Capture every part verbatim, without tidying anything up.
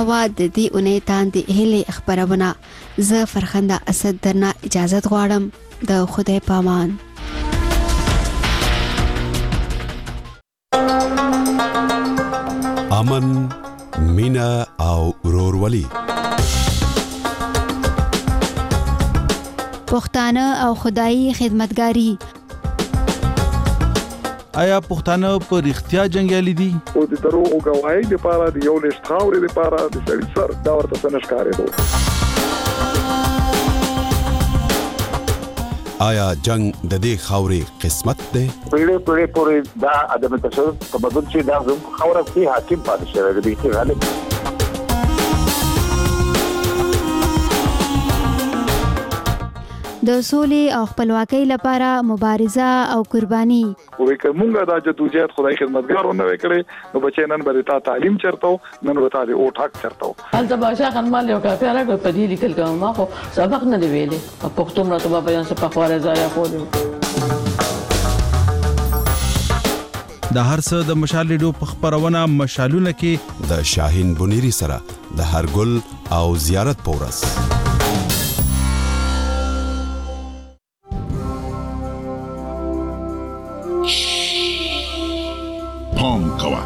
وه د دې اونۍ تاندې هیلې خپرونه. زه فرخنده اسد درنه اجازت غواړم. د خدای پامان. امن، مینه او ورورولي. پښتانه او خدایي خدمتګاري. آیا پښتانه په رښتیا جنګیالي دي؟ او د دروغو ګواهۍ لپاره د یو لیست خاورې لپاره د سړي سر دا ورته څه نه ښکارېدو. آیا جنگ د دې خاورې قسمت دی؟ پیړۍ پیړۍ پورې دا عدم تشدد په بدل چې دا زموږ خاوره کې حاکم پاتې شوی دی. چې غالب د سولې او خپلواکۍ لپاره مبارزه او قرباني. وې کومه دا جدوجہد خدای خدمتګارو نه وکړي نو بچي نن به تا تعلیم چرته نن به تا د اوټ حق چرته. هلته باشا خنمال یو کافي راغی په دې لیکل کوم ما خو سبق نه دی ویلې په پښتو مرتبه بیان څه په خواره ځای خو دی. د هر څه د مشال ریډیو په خبرونه مشالونه کې د شاهین بنيري سره د هرګل او زیارت پورس. پام کوه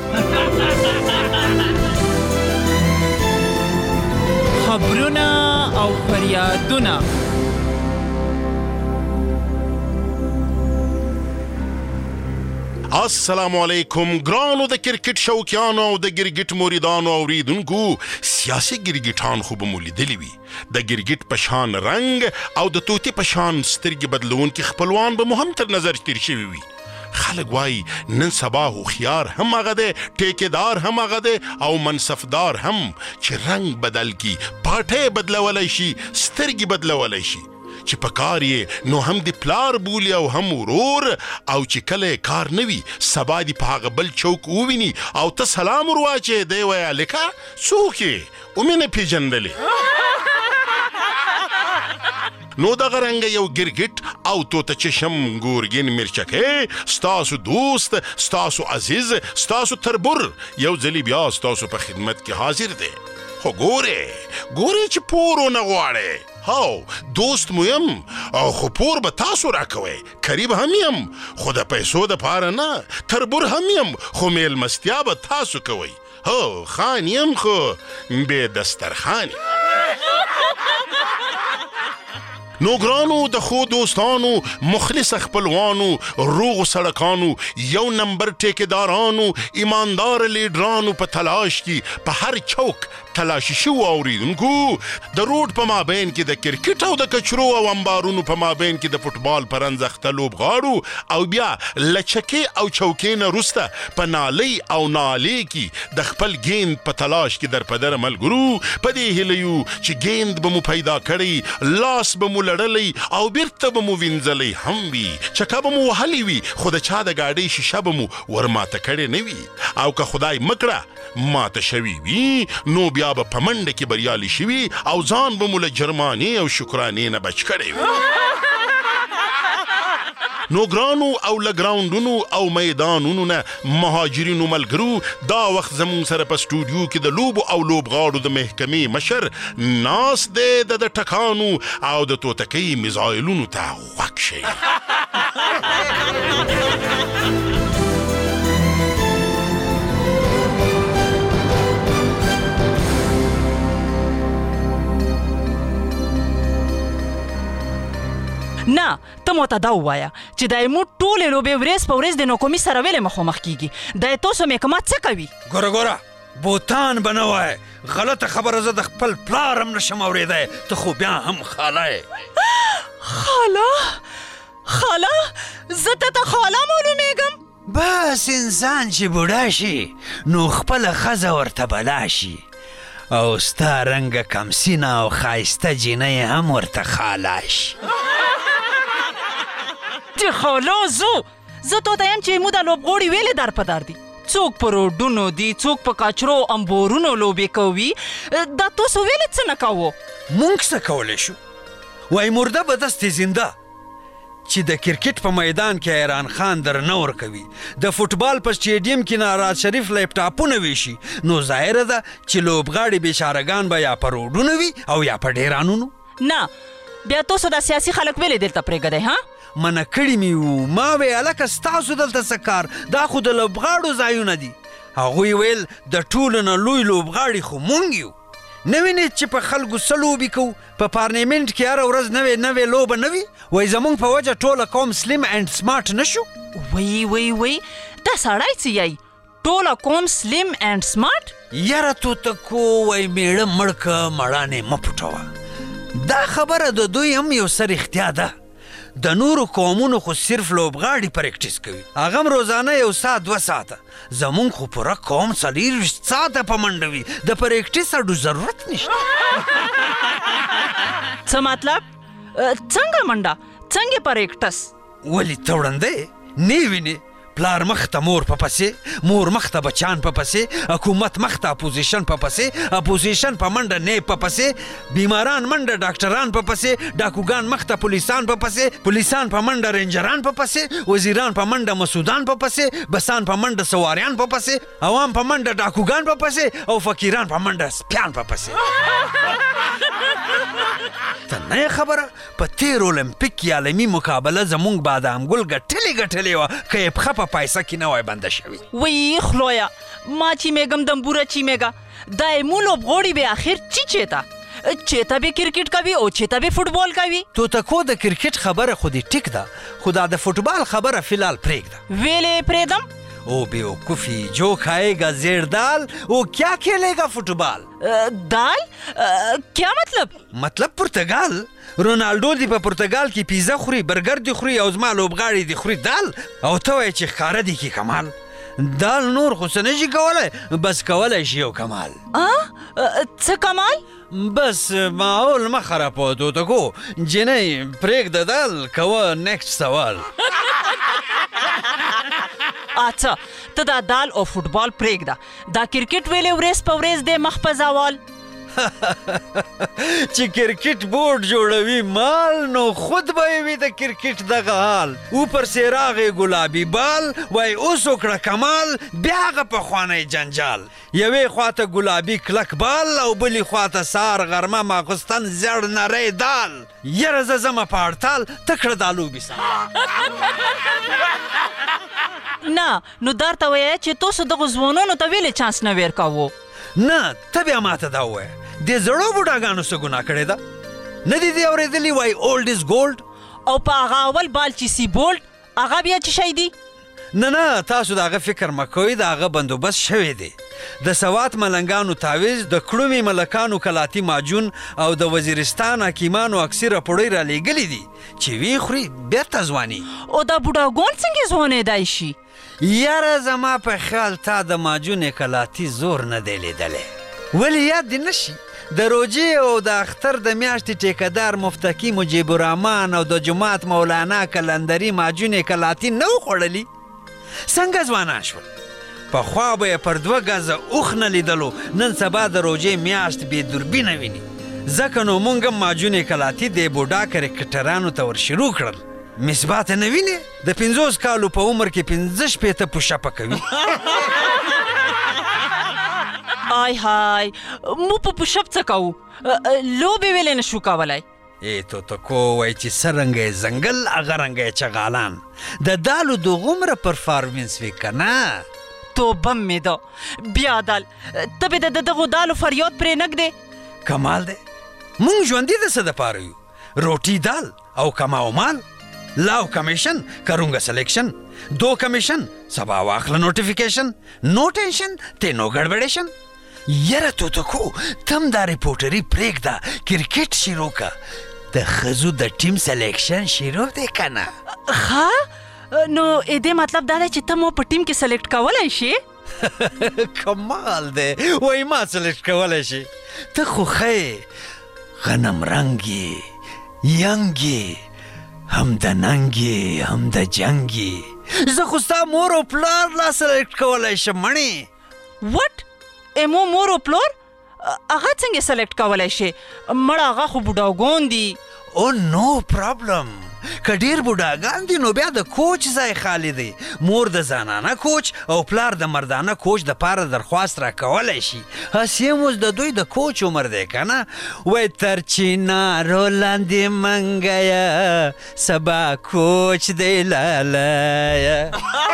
خبرونه او فریادونه. السلام علیکم ګرانو د کرکټ شوقیانو او د ګرګټ موریدانو اوریدونکو. سیاسي ګرګټان خو به مو لیدلی وي. د ګرګټ په شان رنګ او د طوطي په شان سترګې بدلونکي خپلوان به مو هم تر نظر تیر شوي وي. خلک وایي نن سبا هوښیار هم هغه دی، ټیکېدار هم هغه دی او منصفدار هم چې رنګ بدل کی، پاټۍ بدلولی شي، سترګې بدلولی شي. چې په کار یې نو هم د پلار بولي او هم ورور، او چې کله کار نه وي سبا دې په هغه بل چوک وویني او ته سلام ور واچې دی وایه لکه څوک یې ومې نه پېژندلې. نو دغه رنګه یو ګرګټ او توته چشم ګورګین مرچکې ستاسو دوست، ستاسو عزیز، ستاسو تربور یو ځلې بیا ستاسو په خدمت کې حاضر دی. خو ګورې ګورې چې پورو نه غواړې. هاو دوست مو یم او خو پور به تاسو راکوئ. قریب هم یم خو د پیسو د پاره نه. تربور هم یم خو میلمستیا به تاسو کوئ. هو خان یم خو بې دسترخوان. نو ګرانو د خو دوستانو، مخلص خپلوانو، روغ سړکانو، یو نمبر ټیکېدارانو، ایماندار لیډرانو په تلاش کې په هر چوک تلاشي شو اوریدونکو. د روډ په مابین کې د کرکټ او د کچرو او انبارونو په مابین کې د فوټبال په رنځخته لوبغاړو او بیا لچکې او چوکې نه وروسته په نالۍ او نالۍ کې د خپل ګیند په تلاش کې در په در ملګرو. په دې هیله یو چې ګیند به مو پیدا کړی، لاس به مو لړلی او بیرته به مو وینځلی هم وي، چکه به مو وهلی وي خو د چا د ګاډۍ شیشه به مو ورماته کړې نه وي. او که خدای مکړه ماته شوي وي نو بیا به په منډه کې بریالي شوي او ځان به مو له جرمانې او شکرانې نه بچ کړی وي. نو ګرانو او له ګراونډونو او میدانونو نه مهاجرینو ملګرو، دا وخت زمون سره په سټوډیو کې د لوبو او لوبغاړو د محکمې مشر ناس دی د د ټکانو او د توتکۍ میزایلونو ته غوږ شي. نه ته مو ته دا ووایه چې دا یې موږ ټولې لوبې ورځ په ورځ د ناکامي سره ولې مخامخ کیږي؟ دا یې تاسو محکمه څه کوي؟ ګوره ګوره بوتان به نه وایې، غلطه خبره زه د خپل پلار هم نشم اورېدی، ته خو بیا هم خاله یې. خاله؟ خاله؟ زه ته ته خاله معلومېږم؟ بس انسان چې بوډا شي نو خپله ښځه ورته بلا شي او ستا رنګه کمسینه او ښایسته جینۍ هم ورته خاله شي. چې خاله زو زه تو ته یم چې مو دا لوبغاړي ویلې در په در دي، څوک په روډونو دي، څوک په کچرو امبورونو لوبې کوي. دا تاسو ویلې څه نه کوو؟ مونږ څه کولی شو؟ وای مرده به دست زنده چې د کرکټ په میدان کې ایران خان درنه ورکوي، د فوټبال په سټیډیم کې ناراض شریف لیپټاپونه ویشي، نو ظاهره ده چې لوبغاړي بیچارهګان به یا په روډونو وي او یا په ډیرانونو. نه بیا تاسو د سیاسي خلک ولې دلته پرېږدئ ها؟ منع کړي مې وو، ما وی هلکه ستاسو دلته څه کار، دا خو د لوبغاړو ځایونه دي. هغوی ویل د ټولو نه لوی لوبغاړي خو مونږ یو. نه وینې چې په خلکو څه لوبې کوو، په پارلیمنټ کې هره ورځ نوې نوې لوبه نه وي، وایي زموږ په وجه ټوله قوم سلیم اینډ سمارټ نه شو. وی وی وی دا سړی څه یایي ټوله قوم سلیم اینډ سمارټ؟ یاره توتکو وایي میړه مړ که مړانې مه پټوه. دا خبره د دوی هم یو سر اختیا ده. د نورو قومونو خو صرف لوبغاړي پریکټیس کوي، هغه هم روزانه یو ساعت دوه ساعته. زمونږ خو پوره قوم څلېرویشت ساعته په منډه وي، د پریکټیس اډو ضرورت نشته. څه مطلب؟ څنګه منډه؟ څنګه پریکټس؟ ولې ته وړاندې نه وینې؟ پلار مخ ته مور په پسې، مور مخ ته بچان په پسې، حکومت مخ ته اپوزیشن په پسې، اپوزیشن په منډه نیب په پسې، بیماران منډه ډاکټران په پسې، ډاکوګان مخ ته پولیسان په پسې، پولیسان په منډه رینجران په پسې، وزیران په منډه مسعودان په پسې، بسان په منډه سواریان په پسې، عوام په منډه ډاکوګان په پسې، او فقیران په منډه سپیان په پسې. ته نه خبره په تیر اولمپیک کې عالمي مقابله زمونږ بادام ګل ګټلې ګټلې وه، که یې پښه په پایسه کې نه وای بنده شوي. وی خلویا ما چیمیږم دمبوره چیمیږه، دا یې مو لوبغاړي به آخر چی چیته؟ چیته به کرکټ کوي او چیته به فوټبال کوي. توتکو د کرکټ خبره خو دې ټیک ده، خو دا د فوټبال خبره فیلحال پرېږده. ویلې پرېږدم؟ او بیوقوفی جو کھائے گا زیر دال وہ کیا کھیلے گا فوٹبال. دال کیا مطلب؟ مطلب پرتګال. رونالډو دی په پرتګال کې پیزا خوري، برګر دی خوري، او زما لوبغاړي دی خوري دال، او ته وایې چې ښکاره دی کې کمال. دال نور خو څه نشي کولی، بس کولی شي یو کمال. څه کمال؟ بس ماحول مه خرابوه توتکو، جنۍ پرېږده دال، کوه نیکسټ سوال. اچھا ته دا دال او فوټبال پرېږده، دا کرکټ ویلې ورځ په ورځ دی مخ په زوال. چې کرکټ بورډ جوړوي مال، نو خود به یې وي د کرکټ دغه حال. اوپر سې راغې ګلابي بال، وایي اوس وکړه کمال، بیا هغه پخوانی جنجال. یوې خواته ګلابي کلک بال او بلې خواته سهار غرمه ماخوستن زیړ نری دال. یره زه ځمه په اړتال، ته کړه دا لوبې سم. نه نو درته وایه چې تاسو دغو ځوانانو ته ولې چانس نه ورکوو؟ نه ته بیا ماته دا ووایه، دې زړو بوډاګانو څه ګناه کړې ده؟ نه دي دې اورېدلي وایي اولډ از ګولډ؟ او په هغه اول بال چې سی بولډ هغه بیا څه شی دی؟ نه نه تاسو د هغه فکر مه کوئ، د هغه بندوبست شوی دی. د سوات ملنګانو تعویز، د کړومې ملکانو کلاتي ماجون، او د وزیرستان حکیمانو اکثره پوړۍ رالیږلي دي چې وی خوري بیرته ځواني. او دا بوډاګان څنګه ځوانېدای شي؟ یاره زما په خیال تا د ماجون کلاتي زور نه دی لیدلی. ولې یاد دې نه شي د روجې او د اختر د میاشتې ټیکهدار مفتکي مجیب الرحمن او د جماعت مولانا کلندري ماجون کلاتي نه وخوړلي؟ څنګه ځوانان شول؟ پخوا به یې پر دوه ګزه اوښ نه لیدلو، نن سبا د روجې میاشت بې دوربینه ویني. ځکه نو موږ هم ماجون کلاتي د بوډا کرکټرانو ته ورشروع کړل. مصباح ته نه وینې؟ د پنځوس کالو په عمر کې پنځه شپېته پوشپه کوي. آی های مو په پوشپ څه کوو؟ لوبې ولې نه شو کولی؟ ای توتکو وایي چې څرنګه یې ځنګل هغه رنګه یې چغالان. د دالو دغومره پرفارمنس وي که نه؟ توبه مې ده بیا دال، ته به د دغو دالو فریاد پرې نږدې؟ کمال دی، مونږ ژوندي د څه دپاره یو؟ روټي دال او کماو مال. لاو کمیشن کرونگا سلیکشن، دو کمیشن سبا واخله نوٹیفیکیشن، نو ٹینشن تے نو گڑبڑیشن. یره توتکو تم دا ریپورټري پرېږده، کرکټ شروع که. د ښځو د ټیم سلیکشن شروع دی که نه؟ ښه نو دې مطلب دا دی چې ته مو په ټیم کې سلیکټ کولی شي؟ کمال دی، وایي ما سلیکټ کولی شي. ته خو ښه غنم رنګ ینګ یې، هم د ننګې هم د جنګې. زه خو ستا مور او پلار لا سلیکټ کولی شم مڼې. وټ امو مور او پلار هغه څنګه سلیکټ کولی شي؟ مړه هغه خو بوډاګان دي. او نو پرابلم، که ډېر بوډاګان دي نو بیا د کوچ ځای خالی دی. مور د زنانه کوچ او پلار د مردانه کوچ دپاره درخواست راکولی شي. هسې هم اوس د دوی د کوچ عمر دی که نه. وایي تر چینارو لاندې منګیه سبا کوچ دی لالیه.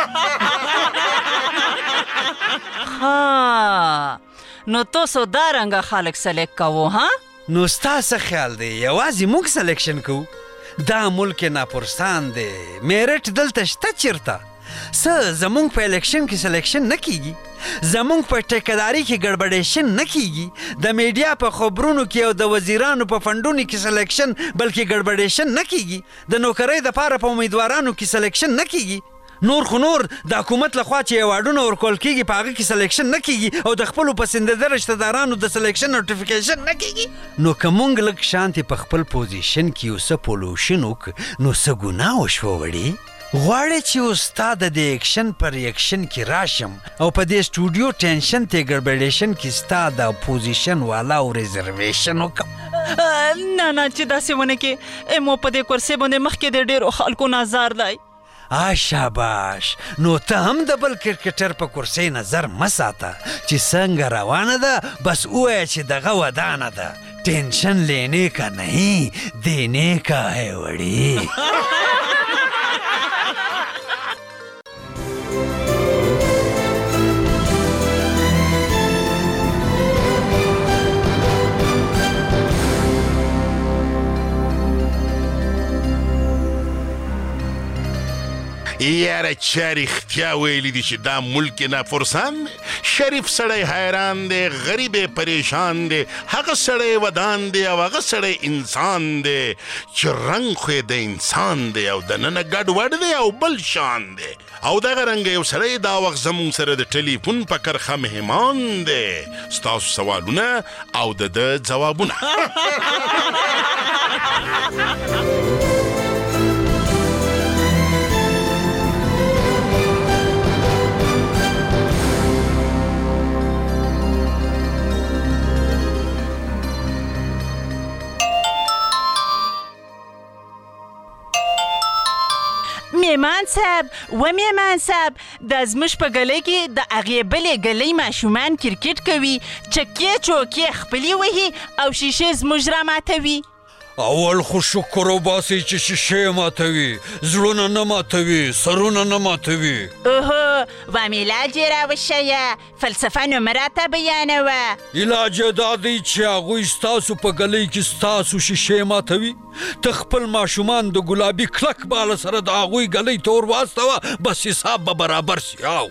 ها نو تاسو دا رنګه خلک سلیک کوو ها؟ نو ستا څه خیال دی یوازې موږ سلیکشن کوو؟ دا ملک ناپرسان دی، میرټ دلته شته چیرته؟ څه زمونږ په الیکشن کې سلیکشن نه کیږي؟ زمونږ په ټیکهداري کې ګډوډیشن نه کیږي؟ د میډیا په خبرونو کې او د وزیرانو په فنډونو کې سلیکشن بلکې ګډوډیشن نه کیږي؟ د نوکرۍ دپاره په امیدوارانو کې سلیکشن نه کیږي؟ نور خو نور د حکومت لخوا چې ایوارډونه ورکول کیږي په هغه کې سلیکشن نه کیږي او د خپلو پسندیده رشته دارانو د سلیکشن نوټیفیکیشن نه کیږي. نو که موږ لږ شانتې په خپل پوزیشن کې یو څه پولوشن وکړو نو څه ګناه وشوه وړې؟ غواړې چې ستا د دې اکشن پر ریاکشن کې راشم او په دې سټوډیو ټینشن ته ګډوډیشن کې ستا د پوزیشن والا او ریزرویشن وکړم؟ نه نه چې داسې ونه کې مو په دې کرسۍ باندې مخکې د ډېرو خلکو نظر دی. آ شاباش، نو ته هم د بل کرکټر په کرسۍ نظر مه ساته چې څنګه روانه ده، بس ووایه چې دغه ودانه ده. ټینشن لینے کا نہیں دینے کا ہے وڑی. یاره چا رښتیا ویلي دي چې دا ملک ناپرسان دی؟ شریف سړی حیران دی، غریب پریشان دی، هغه سړی ودان دی او هغه سړی انسان دی چې رنګ خو د انسان دی او دننه ګډوډ دی او بل شان دی. او دغه رنګه یو سړی دا وخت زموږ سره د ټلیفون په کرښه مهمان دی. ستاسو سوالونه او د ده ځوابونه. میمان صاحب و میمان صاحب د زموږ په ګلۍ کې د هغې بلې ګلۍ ماشومان کرکټ کوي، چکې چوکې خپلې وهي او شیشې زموږ راماتوي. اول خو شکر وباسئ چې شیشې ماتوي، زړونه نه ماتوي، سرونه نه ماتوي. اوهو واملاج یې راوښیه، فلسفه نو مه راته بیانوه. علاج یې دا دی چې هغوی ستاسو په ګلۍ کې ستاسو شیشې ماتوي. ته خپل ماشومان د ګلابي کلک باله سره د هغوی ګلۍ ته ور واستوه، بس حساب به برابر سي. او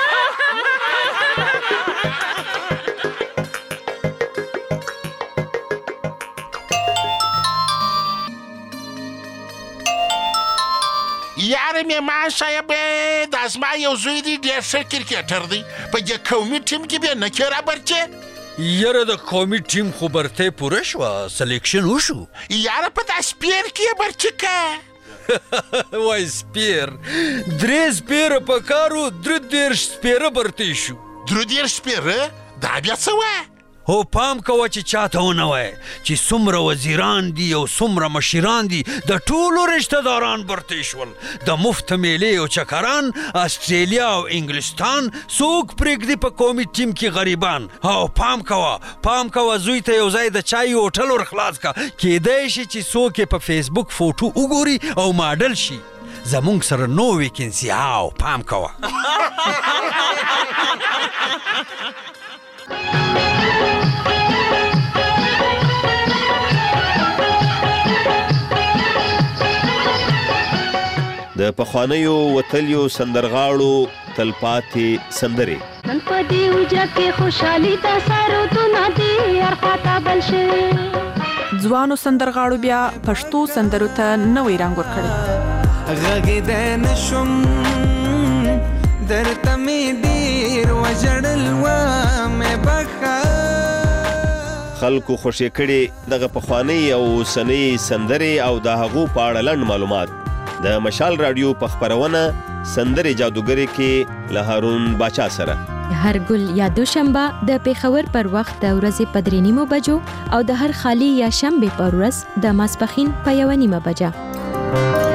یاره میمان صاحب دا زما یو زوی دی ډېر ښه کرکټر دی، په دې قومي ټیم کې بیا نه کې رابرچې؟ یاره د قومي ټیم خو برتۍ پوره شوه، سلیکشن وشو. یاره په دا سپیر کې یې برچې که؟ وای سپیر درې سپیره په کار و، درې دېرش سپیره برتۍ شو. درې دېرش سپیره؟ دا بیا څه وه؟ هو پام کوه چې چاته ونه وایې چې څومره وزیران دي او څومره مشیران دي د ټولو رشته داران برتۍ شول. د مفت میلې او چکران استرالیا او انګلستان څوک پرېږدي په قومي ټیم کې غریبان. او پام کوه پام کوه زوی ته یو ځای د چای هوټل ور خلاص که، کیدای شي چې څوک یې په فیسبوک فوټو وګوري او ماډل شي. زمونږ سره نو ویکنسي. او پام کوه. د پخوانیو وتلیو سندرغاړو تلپاتې سندرې نن په دې وجه کې خوشحالي ده، سرودونه دې هر خواته بل شي. ځوانو سندرغاړو بیا پښتو سندرو ته نوی رنګ ورکړی. غږېدی نشم درته مې ډېر وژړل ومې بخښه. خلکو خوشې کړي دغه پخوانۍ او اوسنۍ سندرې او د هغو په اړه لنډ معلومات د مشال راډیو په خپرونه سندرې جادوګرې کې له هارون باچا سره. هر ګل یا دوشنبه د پېښور پر وخت د ورځې په درې نیمو بجو او د هر خالي یا شنبې پر ورځ د ماسپښین په یوه نیمه بجه.